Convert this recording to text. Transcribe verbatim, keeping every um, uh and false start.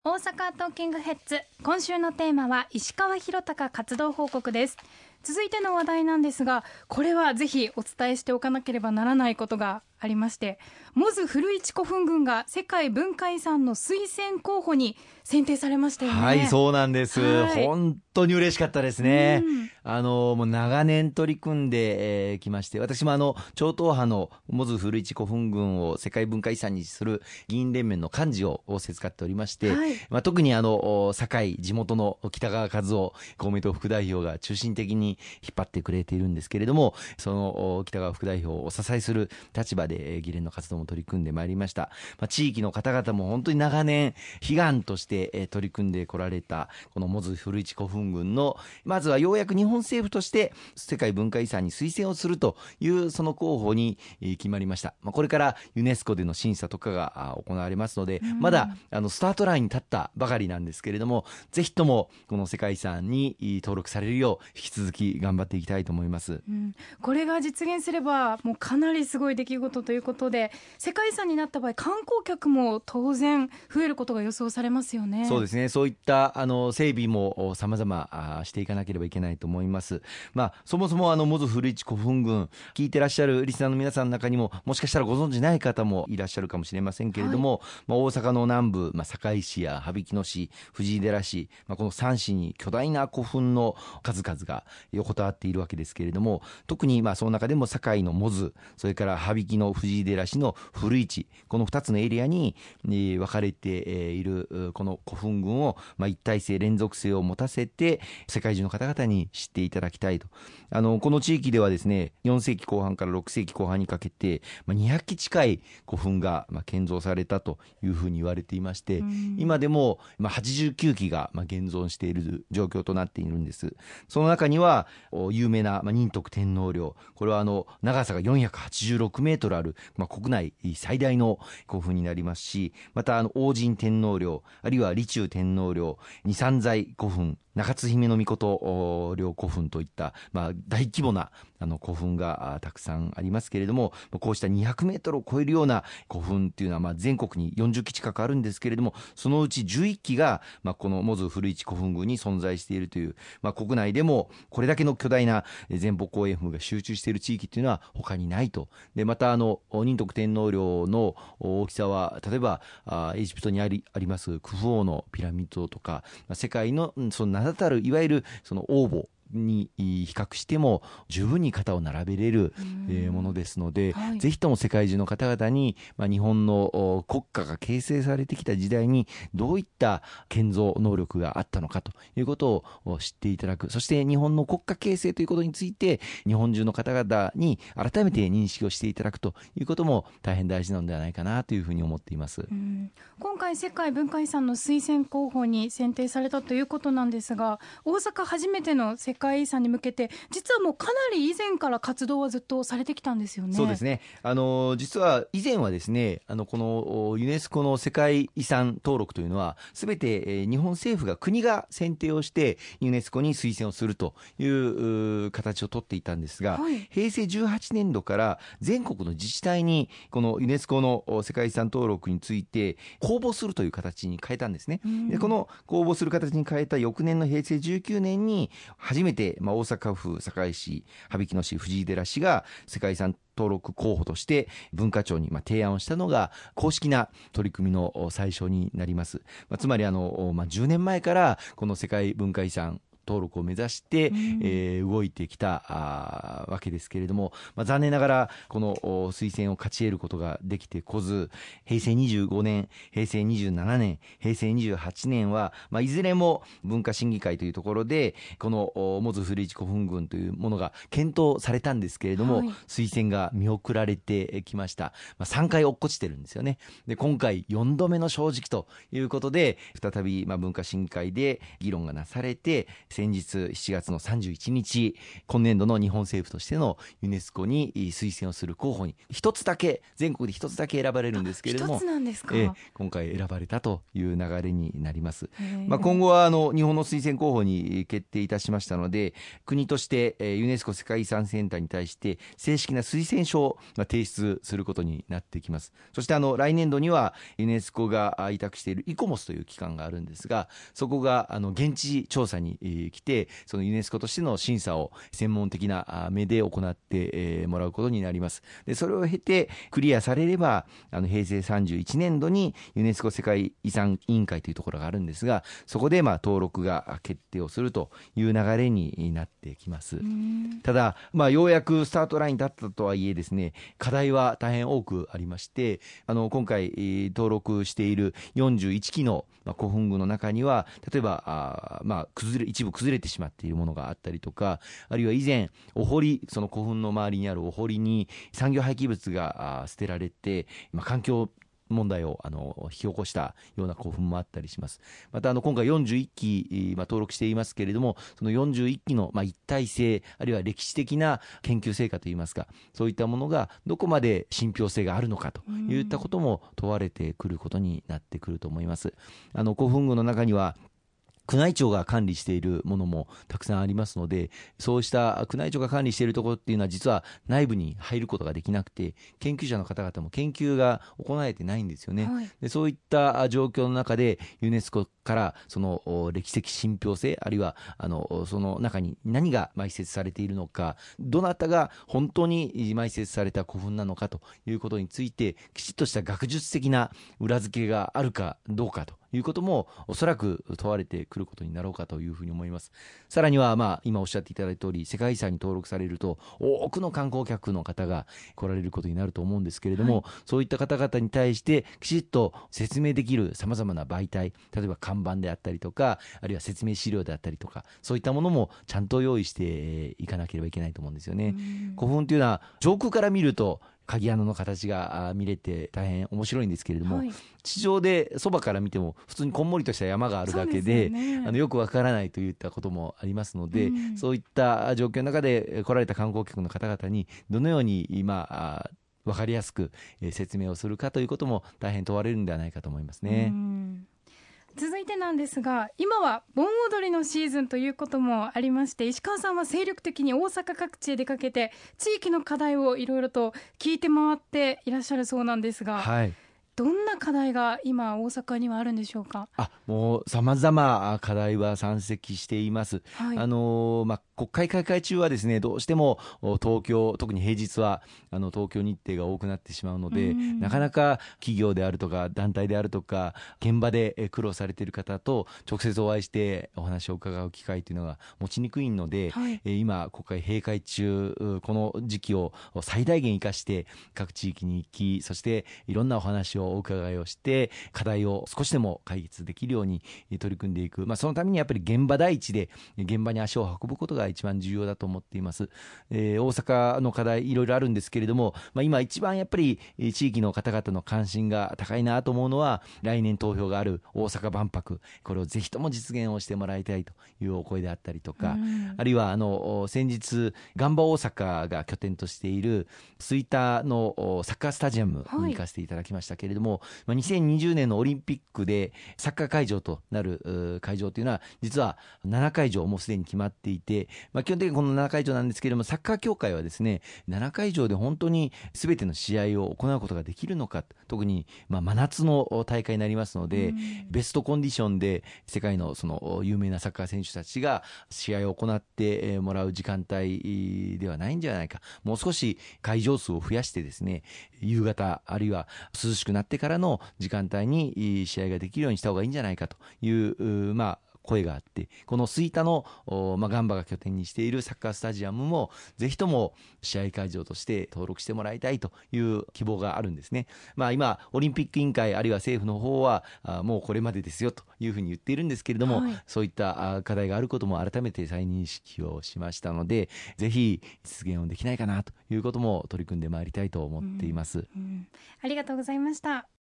大阪トーキングヘッズ、今週のテーマは石川博隆活動報告です。続いての話題なんですが、これはぜひお伝えしておかなければならないことがありまして、モズ古市古墳群が世界文化遺産の推薦候補に選定されましたよね。 はい、そうなんです。 はい本当に嬉しかったですね。 うんあのもう長年取り組んでき、えー、まして、私もあの超党派のモズ古市古墳群を世界文化遺産にする議員連盟の幹事を仰せつかっておりまして、 はい、 まあ、特にあの堺地元の北川和夫公明党副代表が中心的に引っ張ってくれているんですけれども、その北川副代表をお支えする立場で議連の活動も取り組んでまいりました。まあ、地域の方々も本当に長年悲願として取り組んでこられたこのモズ古市古墳群の、まずはようやく日本政府として世界文化遺産に推薦をするというその候補に決まりました。まあ、これからユネスコでの審査とかが行われますので、 うんまだあのスタートラインに立ったばかりなんですけれども、ぜひともこの世界遺産に登録されるよう引き続き頑張っていきたいと思います。 うん、これが実現すればもうかなりすごい出来事ということで、世界遺産になった場合観光客も当然増えることが予想されますよね。 そうですね、そういったあの整備も様々していかなければいけないと思います。まあ、そもそもあのモズ古市古墳群聞いてらっしゃるリスナーの皆さんの中にももしかしたらご存知ない方もいらっしゃるかもしれませんけれども、はい、まあ、大阪の南部、まあ、堺市や羽曳野市、藤井寺市、まあ、このさん市に巨大な古墳の数々が横たわっているわけですけれども、特にまあその中でも堺のモズ、それから羽曳野藤井寺市の古市、このふたつのエリアに分かれているこの古墳群を、まあ、一体性連続性を持たせて世界中の方々に知っていただきたいと。あのこの地域ではですね、よん世紀後半からろく世紀後半にかけて、まあ、にひゃく基近い古墳がまあ建造されたというふうに言われていまして、今でもまあはちじゅうきゅう基がまあ現存している状況となっているんです。その中には有名なまあ仁徳天皇陵、これはあの長さがよんひゃくはちじゅうろくメートルある、まあ、国内最大の古墳になりますし、またあの王神天皇陵、あるいは李中天皇陵、二三在古墳、中津姫命陵古墳といった、まあ、大規模なあの古墳がたくさんありますけれども、こうしたにひゃくメートルを超えるような古墳っていうのはまあ全国によんじゅっ基近くあるんですけれども、そのうちじゅういっ基がまあこのモズ古市古墳群に存在しているという、まあ、国内でもこれだけの巨大な前方後円墳が集中している地域っていうのは他にないと。でまたあの仁徳天皇陵の大きさは例えばあエジプトにあり、ありますクフ王のピラミッドとか、まあ、世界のその名だたるいわゆるその王墓に比較しても十分に肩を並べれるものですので、はい、ぜひとも世界中の方々に、まあ、日本の国家が形成されてきた時代にどういった建造能力があったのかということを知っていただく、そして日本の国家形成ということについて日本中の方々に改めて認識をしていただくということも大変大事なのではないかなというふうに思っています。 うん、今回世界文化遺産の推薦候補に選定されたということなんですが、大阪初めての世界遺産に向けて実はもうかなり以前から活動はずっとされてきたんですよね。 そうですね、あの実は以前はですね、あのこのユネスコの世界遺産登録というのはすべて日本政府が国が選定をしてユネスコに推薦をするという形をとっていたんですが、はい、平成じゅうはちねん度から全国の自治体にこのユネスコの世界遺産登録について公募するという形に変えたんですね。でこの公募する形に変えた翌年の平成じゅうきゅうねんに初めて、まあ、大阪府堺市、羽曳野市、藤井寺市が世界遺産登録候補として文化庁にまあ提案をしたのが公式な取り組みの最初になります。まあ、つまりあの、まあ、じゅうねんまえからこの世界文化遺産登録を目指して、うんえー、動いてきたあわけですけれども、まあ、残念ながらこの推薦を勝ち得ることができてこず、平成にじゅうごねん、平成にじゅうななねん、平成にじゅうはちねんは、まあ、いずれも文化審議会というところでこのモズ古市古墳群というものが検討されたんですけれども、はい、推薦が見送られてきました。まあ、さんかい落っこちてるんですよね。で今回よんどめの正直ということで再びまあ文化審議会で議論がなされて先日しちがつのさんじゅういちにち、今年度の日本政府としてのユネスコに推薦をする候補に一つだけ、全国で一つだけ選ばれるんですけれども、 一つなんですか。 えー今回選ばれたという流れになります。まあ、今後はあの日本の推薦候補に決定いたしましたので、国としてえーユネスコ世界遺産センターに対して正式な推薦書をまあ提出することになってきます。そしてあの来年度にはユネスコが委託しているイコモスという機関があるんですが、そこがあの現地調査にえー来て、そのユネスコとしての審査を専門的なあ目で行ってえーもらうことになります。でそれを経てクリアされれば、あの平成さんじゅういちねんどにユネスコ世界遺産委員会というところがあるんですが、そこでまあ登録が決定をするという流れになってきます。ただ、まあ、ようやくスタートラインだったとはいえですね、課題は大変多くありまして、あの今回えー登録しているよんじゅういちきのまあ古墳群の中には、例えばあ、まあ、崩れ一部崩れてしまっているものがあったりとか、あるいは以前お堀、その古墳の周りにあるお堀に産業廃棄物があ捨てられて、まあ、環境問題をあの引き起こしたような古墳もあったりします。またあの今回よんじゅういっき、まあ、登録していますけれども、そのよんじゅういっきの、まあ、一体性、あるいは歴史的な研究成果といいますか、そういったものがどこまで信憑性があるのかといったことも問われてくることになってくると思います。あの古墳群の中には宮内庁が管理しているものもたくさんありますので、そうした宮内庁が管理しているところっていうのは実は内部に入ることができなくて、研究者の方々も研究が行われてないんですよね、はい、でそういった状況の中でユネスコからその歴史的信憑性、あるいはあのその中に何が埋設されているのか、どなたが本当に埋設された古墳なのかということについて、きちっとした学術的な裏付けがあるかどうかということもおそらく問われてくることになろうかというふうに思います。さらには、まあ、今おっしゃっていただいた通り、世界遺産に登録されると多くの観光客の方が来られることになると思うんですけれども、はい、そういった方々に対してきちっと説明できるさまざまな媒体、例えば看板であったりとか、あるいは説明資料であったりとか、そういったものもちゃんと用意していかなければいけないと思うんですよね。古墳というのは上空から見ると鍵穴の形が見れて大変面白いんですけれども、はい、地上でそばから見ても普通にこんもりとした山があるだけ で, で、ね、あのよくわからないといったこともありますので、うん、そういった状況の中で来られた観光客の方々にどのように今分かりやすく説明をするかということも大変問われるんではないかと思いますね。うん、 続いてなんですが、今は盆踊りのシーズンということもありまして、石川さんは精力的に大阪各地へ出かけて地域の課題をいろいろと聞いて回っていらっしゃるそうなんですが、はい、どんな課題が今大阪にはあるんでしょうか。 あもう様々課題は山積しています、はい、あのまあ、国会開会中はですね、どうしても東京、特に平日はあの東京日程が多くなってしまうので、なかなか企業であるとか団体であるとか現場で苦労されている方と直接お会いしてお話を伺う機会というのが持ちにくいので、はい、今国会閉会中、この時期を最大限生かして各地域に行き、そしていろんなお話をお伺いをして課題を少しでも解決できるように取り組んでいく、まあ、そのためにやっぱり現場第一で現場に足を運ぶことが一番重要だと思っています、えー、大阪の課題いろいろあるんですけれども、まあ、今一番やっぱり地域の方々の関心が高いなと思うのは、来年投票がある大阪万博、これをぜひとも実現をしてもらいたいというお声であったりとか、あるいはあの先日ガンバ大阪が拠点としている吹田のサッカースタジアムに行かせていただきましたけれども、はい、にせんにじゅうねんのオリンピックでサッカー会場となる会場というのは実はななかいじょうもうすでに決まっていて、まあ、基本的にこのななかいじょうなんですけれども、サッカー協会はですね、ななかいじょうで本当に全ての試合を行うことができるのか、特にまあ真夏の大会になりますので、ベストコンディションで世界のその有名なサッカー選手たちが試合を行ってもらう時間帯ではないんじゃないか、もう少し会場数を増やしてですね、夕方あるいは涼しくなってからの時間帯に試合ができるようにした方がいいんじゃないかという、まあ声があって、この吹田の、まあ、ガンバが拠点にしているサッカースタジアムもぜひとも試合会場として登録してもらいたいという希望があるんですね。まあ、今オリンピック委員会あるいは政府の方はあもうこれまでですよというふうに言っているんですけれども、はい、そういった課題があることも改めて再認識をしましたので、ぜひ実現をできないかなということも取り組んでまいりたいと思っています、うんうん、 ありがとうございました。